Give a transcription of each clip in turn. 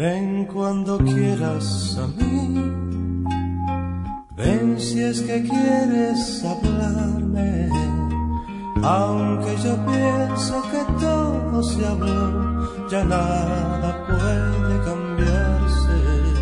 Ven cuando quieras a mí, ven si es que quieres hablarme, aunque yo pienso que todo se habló, ya nada puede cambiarse.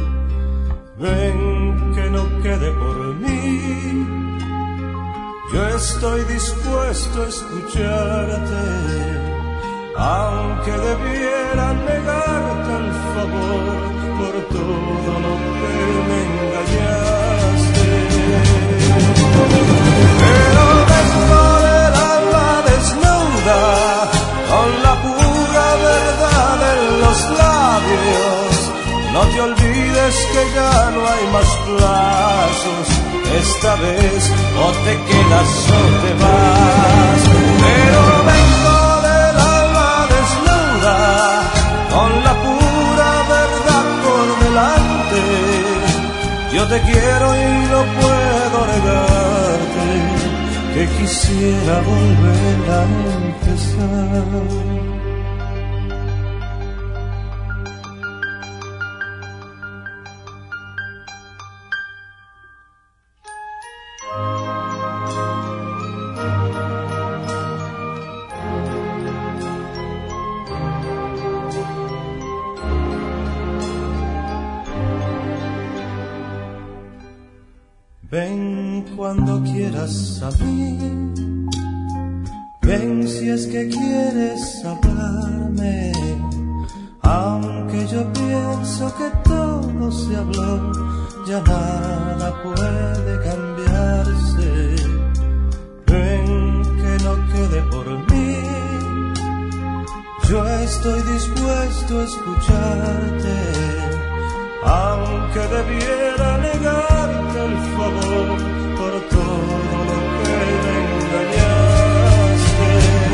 Ven que no quede por mí, yo estoy dispuesto a escucharte, aunque debiera negarte el favor por todo lo que me engañaste. Pero vengo del alma desnuda, con la pura verdad en los labios. No te olvides que ya no hay más plazos, esta vez o te quedas o te vas. Pero vengo del alma desnuda, con la pura verdad por delante. Yo te quiero y no puedo negarte, que quisiera volver a empezar. Ven cuando quieras a mí, ven si es que quieres hablarme, aunque yo pienso que todo se habló, ya nada puede cambiarse. Ven que no quede por mí, yo estoy dispuesto a escucharte, aunque debiera negarte el favor por todo lo que me engañaste.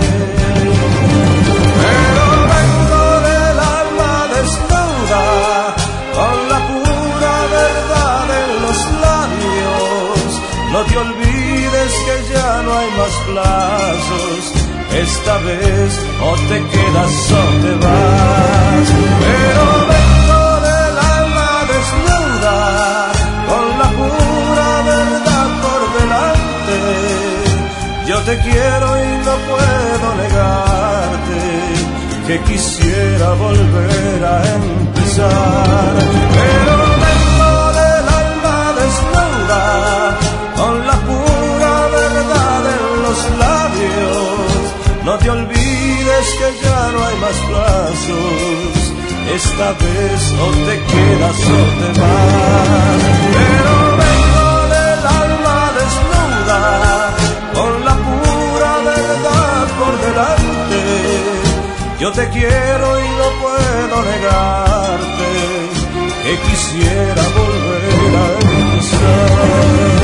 Pero vengo del alma desnuda, con la pura verdad en los labios. No te olvides que ya no hay más plazos, esta vez o te quedas o te vas. Pero vengo del alma desnuda, con la pura verdad por delante. Yo te quiero y no puedo negarte, que quisiera volver a empezar. Pero vengo del alma desnuda, con la pura verdad en los labios. No te olvides que ya no hay más plazos, esta vez o te quedas o te vas. Pero vengo del alma desnuda, con la pura verdad por delante. Yo te quiero y no puedo negarte, que quisiera volver a empezar.